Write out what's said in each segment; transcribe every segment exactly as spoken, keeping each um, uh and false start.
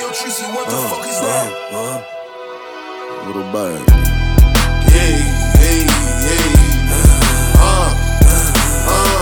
yo, Tracy, what the fuck is that? Uh, uh, Вырубаем. Эй, эй, эй, а, а.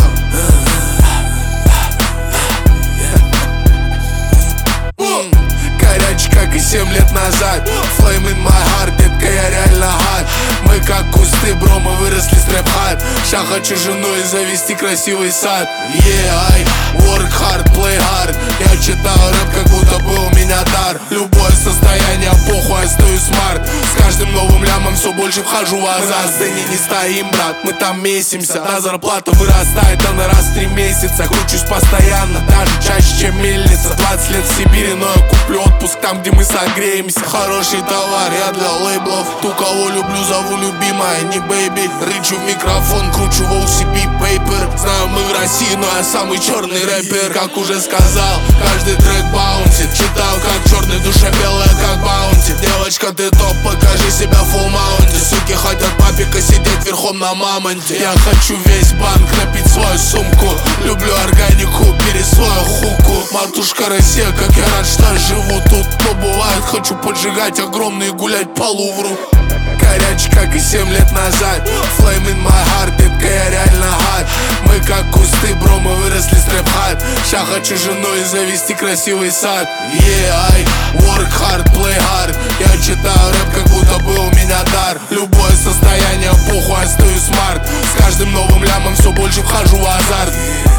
Горячий, как и семь лет назад. Flame in my heart, детка, я реально hard. Мы как кусты, бро, мы выросли с рэп-хард. Ща хочу жену и завести красивый сад. Yeah, I work hard, play hard. Я читаю рэп, как будто бы у меня дар. Любое состояние, похуй, я стою смарт. С каждым новым лямом все больше вхожу в азарт. В сцене не стоим, брат, мы там месимся. На зарплата вырастает, а на раз в три месяца. Кручусь постоянно, даже чаще, чем мельница. Двадцать лет в Сибири, но я куплю отпуск там, где мы согреемся. Хороший товар, я для лейблов. Ту, кого люблю, зову любимая, не бэйби. Рычу в микрофон, кручу в о си би Paper. Знаю, мы в России, но я самый черный рэпер. Как уже сказал, каждый трек баунтит. Читаю, как черный, душа белая, как баунти. Девочка, ты топ, покажи себя в фулл маунте. Суки хотят папика сидеть верхом на мамонте. Я хочу весь банк напить свою сумку. Люблю органику, бери свою хуку. Матушка Россия, как я рад, что живу тут. Но бывает, хочу поджигать огромные и гулять по Лувру. Горячий, как и семь лет назад. Flame in my heart, детка, я реально hard. Мы как кусты, бро, мы выросли с рэп-хард. Ща хочу жену и завести красивый сад. Yeah, I work hard, play hard. Я читаю рэп, как будто бы у меня дар. Любое состояние, похуй, я стою смарт. С каждым новым лямом все больше вхожу в азарт.